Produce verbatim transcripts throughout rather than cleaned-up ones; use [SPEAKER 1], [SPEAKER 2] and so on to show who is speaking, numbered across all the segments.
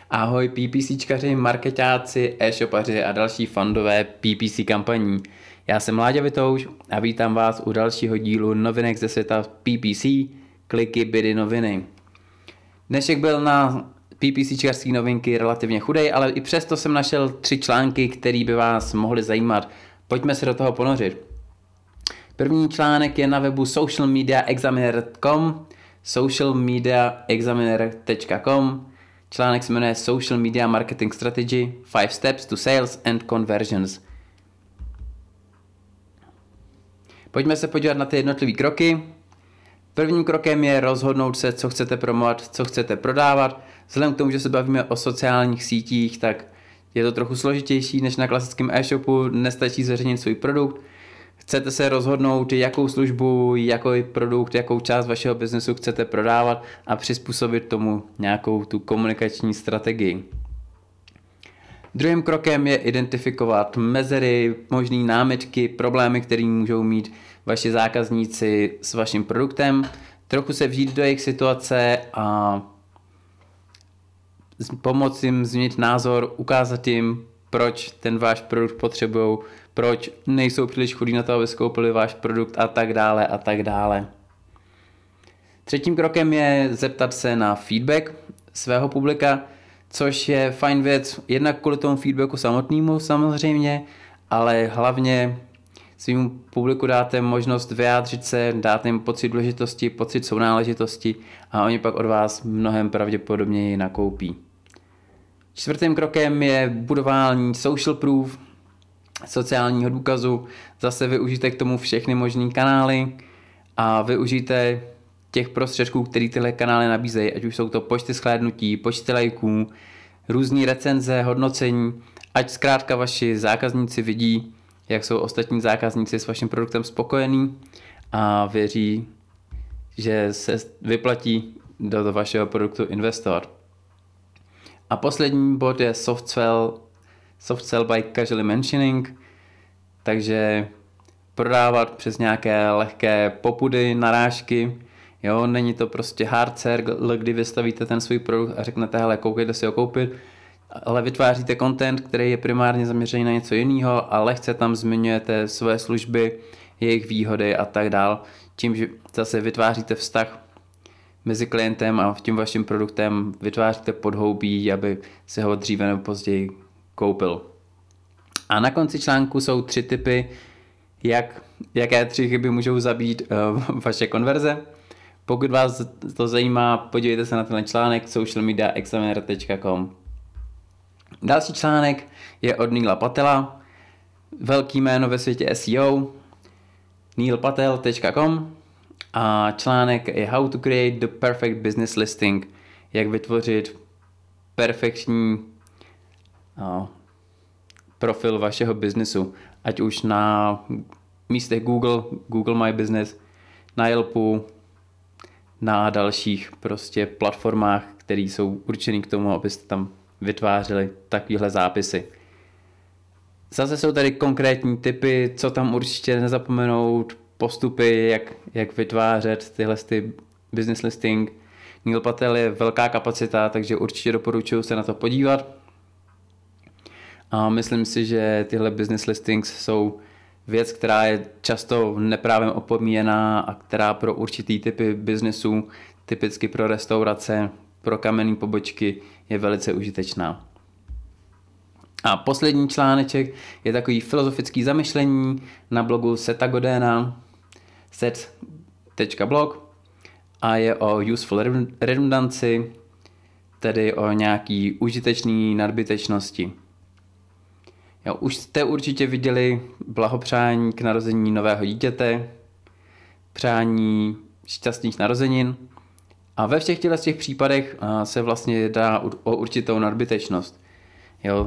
[SPEAKER 1] Ahoj PPCčkaři, marketáci, e-shopaři a další fandové P P C kampaní. Já jsem Láďa Vitouš a vítám vás u dalšího dílu novinek ze světa P P C, kliky, bidy, noviny. Dnešek byl na PPCčkařský novinky relativně chudej, ale i přesto jsem našel tři články, které by vás mohly zajímat. Pojďme se do toho ponořit. První článek je na webu social media examiner tečka com, social media examiner tečka com. Článek se jmenuje Social Media Marketing Strategy, five steps to Sales and Conversions. Pojďme se podívat na ty jednotlivé kroky. Prvním krokem je rozhodnout se, co chcete promovat, co chcete prodávat. Vzhledem k tomu, že se bavíme o sociálních sítích, tak je to trochu složitější než na klasickém e-shopu, nestačí zveřejnit svůj produkt. Chcete se rozhodnout, jakou službu, jaký produkt, jakou část vašeho biznesu chcete prodávat a přizpůsobit tomu nějakou tu komunikační strategii. Druhým krokem je identifikovat mezery, možné námitky, problémy, které můžou mít vaši zákazníci s vaším produktem, trochu se vžít do jejich situace a pomoct jim změnit názor, ukázat jim, proč ten váš produkt potřebují, proč nejsou příliš chudí na to, aby skoupili váš produkt a tak dále a tak dále. Třetím krokem je zeptat se na feedback svého publika, což je fajn věc, jednak kvůli tomu feedbacku samotnému samozřejmě, ale hlavně svým publiku dáte možnost vyjádřit se, dáte jim pocit důležitosti, pocit sounáležitosti a oni pak od vás mnohem pravděpodobněji nakoupí. Čtvrtým krokem je budování social proof, sociálního důkazu. Zase využijte k tomu všechny možné kanály a využijte těch prostředků, které tyhle kanály nabízejí, ať už jsou to počty shlédnutí, počty lajků, různé recenze, hodnocení, ať zkrátka vaši zákazníci vidí, jak jsou ostatní zákazníci s vaším produktem spokojení a věří, že se vyplatí do vašeho produktu investovat. A poslední bod je soft sell, soft sell by casually mentioning, takže prodávat přes nějaké lehké popudy, narážky. Jo, není to prostě hard sell, kdy vystavíte ten svůj produkt a řeknete, hele, koukejte si ho koupit, ale vytváříte content, který je primárně zaměřený na něco jiného a lehce tam zmiňujete své služby, jejich výhody a tak dál, čímž zase vytváříte vztah mezi klientem a tím vaším produktem, vytváříte podhoubí, aby si ho dříve nebo později koupil. A na konci článku jsou tři typy, jak, jaké tři chyby můžou zabít uh, vaše konverze. Pokud vás to zajímá, podívejte se na ten článek social media examiner tečka com. Další článek je od Neila Patela, velký jméno ve světě S E O, neil patel tečka com, a článek je How to create the perfect business listing, jak vytvořit perfektní no, profil vašeho biznesu, ať už na místech Google, Google My Business, na Yelpu, na dalších prostě platformách, které jsou určené k tomu, abyste tam vytvářeli takovéhle zápisy. Zase jsou tady konkrétní tipy, co tam určitě nezapomenout, postupy, jak, jak vytvářet tyhle ty business listing. Neil Patel je velká kapacita, takže určitě doporučuji se na to podívat. A myslím si, že tyhle business listings jsou věc, která je často neprávem opomíjená a která pro určitý typy biznesů, typicky pro restaurace, pro kamenné pobočky, je velice užitečná. A poslední článeček je takový filozofický zamyšlení na blogu Seta Godina, set tečka blog, a je o useful redundancy, tedy o nějaký užitečný nadbytečnosti. Jo, už jste určitě viděli blahopřání k narození nového dítěte, přání šťastných narozenin a ve všech těchto těch případech se vlastně jedná o určitou nadbytečnost. Jo,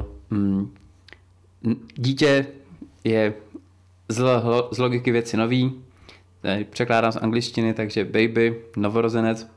[SPEAKER 1] dítě je z, z logiky věci nový, tady překládám z angličtiny, takže baby, novorozenec.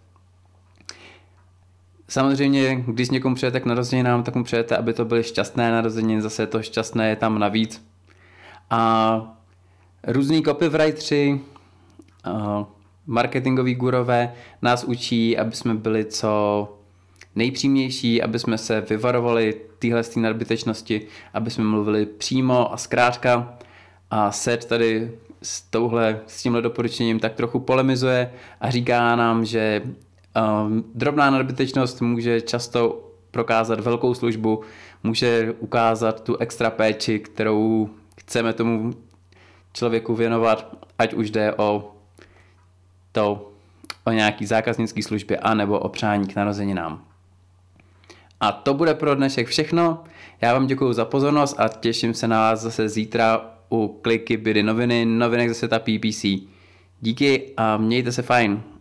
[SPEAKER 1] Samozřejmě, když s někomu přijete k narozeninám, tak mu přejete, aby to byly šťastné narozeniny, zase to šťastné je tam navíc. A různý copywriteri, marketingoví gurové nás učí, aby jsme byli co nejpřímější, aby jsme se vyvarovali téhle nadbytečnosti, aby jsme mluvili přímo a zkrátka. A Seth tady s, touhle, s tímhle doporučením tak trochu polemizuje a říká nám, že um, drobná nadbytečnost může často prokázat velkou službu, může ukázat tu extra péči, kterou chceme tomu člověku věnovat, ať už jde o to, o nějaký zákaznický službě anebo o přání k narozeninám. A to bude pro dnešek všechno. Já vám děkuji za pozornost a těším se na vás zase zítra u Kliky Bydy noviny, novinek ze světa P P C. Díky a mějte se fajn.